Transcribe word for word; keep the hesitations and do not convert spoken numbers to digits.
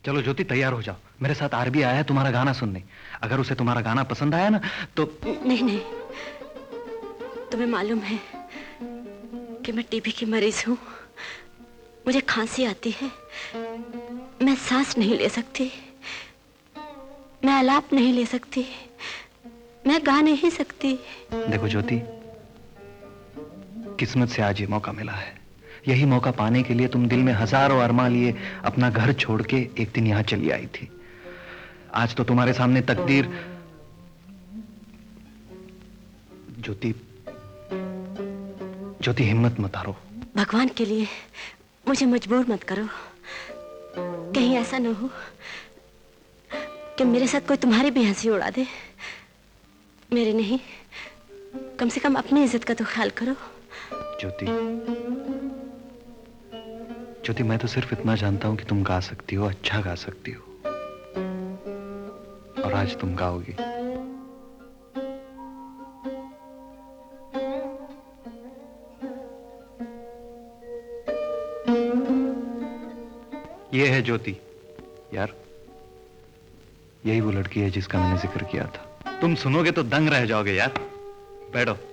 चलो ज्योति, तैयार हो जाओ, मेरे साथ आरबी आया है तुम्हारा गाना सुनने। अगर उसे तुम्हारा गाना पसंद आया ना तो। नहीं नहीं, तुम्हें मालूम है कि मैं टीबी की मरीज हूँ। मुझे खांसी आती है, मैं सांस नहीं ले सकती, मैं आलाप नहीं ले सकती, मैं गा नहीं सकती। देखो ज्योति, किस्मत से आज ये मौका मिला है। यही मौका पाने के लिए तुम दिल में हजारों अरमां लिए अपना घर छोड़ के एक दिन यहां चली आई थी। आज तो तुम्हारे सामने तकदीर। ज्योति, ज्योति हिम्मत मत हारो। भगवान के लिए मुझे मजबूर मत करो। कहीं ऐसा न हो कि मेरे साथ कोई तुम्हारी भी हंसी उड़ा दे। मेरे नहीं, कम से कम अपनी इज्जत का तो ख्याल करो। ज्योति, ज्योति मैं तो सिर्फ इतना जानता हूं कि तुम गा सकती हो, अच्छा गा सकती हो, और आज तुम गाओगी। ये है ज्योति यार, यही वो लड़की है जिसका मैंने जिक्र किया था। तुम सुनोगे तो दंग रह जाओगे यार। बैठो।